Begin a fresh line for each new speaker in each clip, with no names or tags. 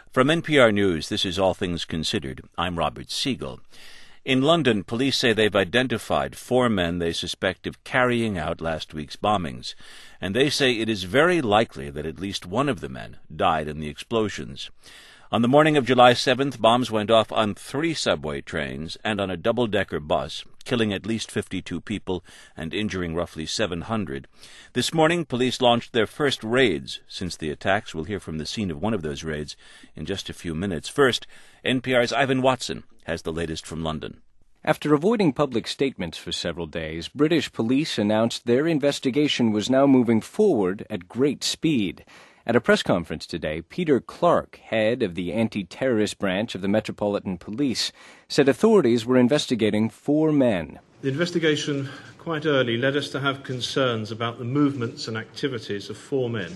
From NPR News, this is All Things Considered. I'm Robert Siegel. In London, police say they've identified 4 men they suspect of carrying out last week's bombings, and they say it is very likely that at least one of the men died in the explosions. On the morning of July 7th, bombs went off on 3 subway trains and on a double-decker bus, killing at least 52 people and injuring roughly 700. This morning, police launched their first raids since the attacks. We'll hear from the scene of one of those raids in just a few minutes. First, NPR's Ivan Watson has the latest from London.
After avoiding public statements for several days, British police announced their investigation was now moving forward at great speed. At a press conference today, Peter Clark, head of the anti-terrorist branch of the Metropolitan Police, said authorities were investigating 4 men.
The investigation quite early led us to have concerns about the movements and activities of 4 men,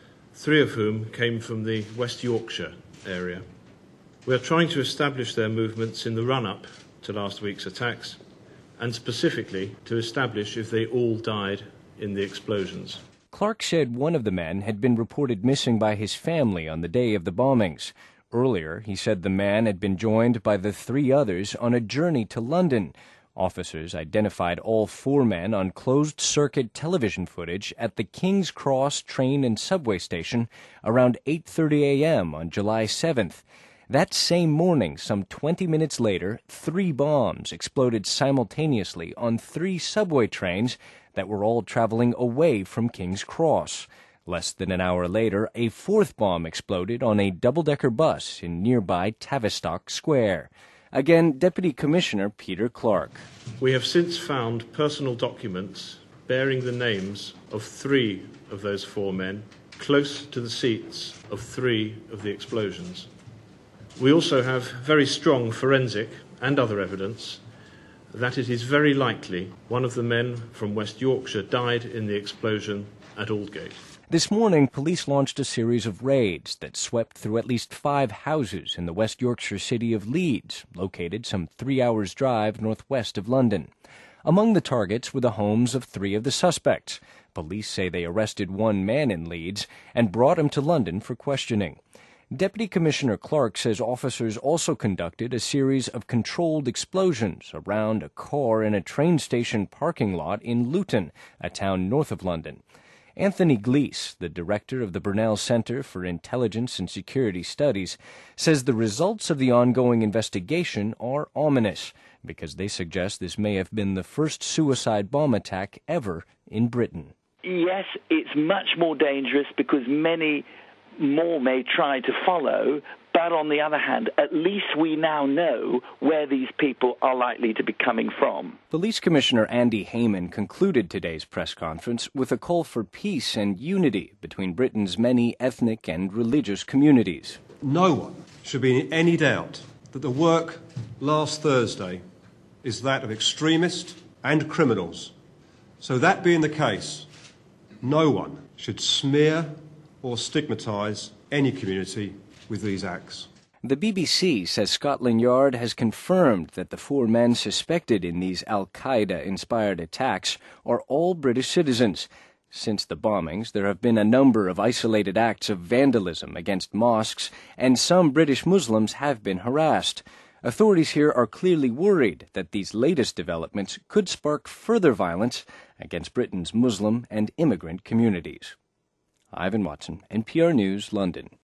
3 of whom came from the West Yorkshire area. We are trying to establish their movements in the run-up to last week's attacks, and specifically to establish if they all died in the explosions.
Clark said one of the men had been reported missing by his family on the day of the bombings. Earlier, he said the man had been joined by the 3 others on a journey to London. Officers identified all 4 men on closed-circuit television footage at the King's Cross train and subway station around 8:30 a.m. on July 7th. That same morning, some 20 minutes later, 3 bombs exploded simultaneously on 3 subway trains that were all traveling away from King's Cross. Less than an hour later, a 4th bomb exploded on a double-decker bus in nearby Tavistock Square. Again, Deputy Commissioner Peter Clark.
We have since found personal documents bearing the names of 3 of those 4 men close to the seats of 3 of the explosions. We also have very strong forensic and other evidence that it is very likely one of the men from West Yorkshire died in the explosion at Aldgate.
This morning, police launched a series of raids that swept through at least 5 houses in the West Yorkshire city of Leeds, located some 3 hours' drive northwest of London. Among the targets were the homes of 3 of the suspects. Police say they arrested 1 man in Leeds and brought him to London for questioning. Deputy Commissioner Clark says officers also conducted a series of controlled explosions around a car in a train station parking lot in Luton, a town north of London. Anthony Glees, the director of the Brunel Centre for Intelligence and Security Studies, says the results of the ongoing investigation are ominous because they suggest this may have been the first suicide bomb attack ever in Britain.
Yes, it's much more dangerous because many more may try to follow, but on the other hand, at least we now know where these people are likely to be coming from.
Police Commissioner Andy Hayman concluded today's press conference with a call for peace and unity between Britain's many ethnic and religious communities.
No one should be in any doubt that the work last Thursday is that of extremists and criminals. So that being the case, no one should smear or stigmatise any community with these acts.
The BBC says Scotland Yard has confirmed that the 4 men suspected in these al-Qaeda-inspired attacks are all British citizens. Since the bombings, there have been a number of isolated acts of vandalism against mosques, and some British Muslims have been harassed. Authorities here are clearly worried that these latest developments could spark further violence against Britain's Muslim and immigrant communities. Ivan Watson, NPR News, London.